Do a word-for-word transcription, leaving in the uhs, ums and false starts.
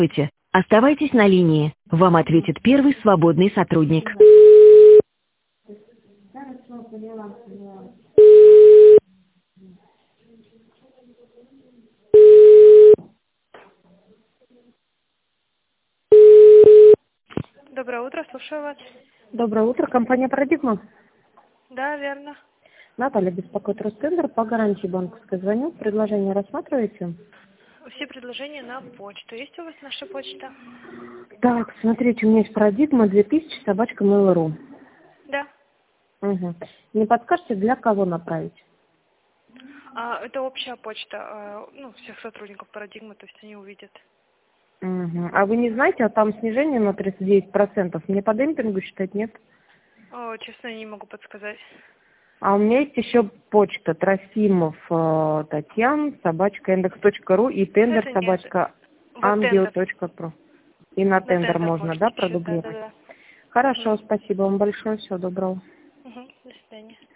Здравствуйте. Оставайтесь на линии. Вам ответит первый свободный сотрудник. Доброе утро, слушаю вас. Доброе утро, компания «Парадигма». Да, верно. Наталья беспокоит Ростендер по гарантии банковской. Звоню, предложение рассматриваете? Все предложения на почту. Есть у вас наша почта? Так, смотрите, у меня есть «Парадигма» две тысячи собачка mail точка ру. Да. Угу. Не подскажете, для кого направить? А, это общая почта, а, ну, всех сотрудников Парадигмы, то есть они увидят. Угу. А вы не знаете, а там снижение на тридцать девять процентов? Мне по демпингу считать нет? О, честно, не могу подсказать. А у меня есть еще почта Трофимов э, Татьян, собачка индекс точка ру и тендер Это нет. собачка Вот ангел тендер. точка про. И на На тендер тендер можно, да, можете писать, да, да, продублировать? да. Хорошо, Угу. спасибо вам большое, всего доброго. Угу. До свидания.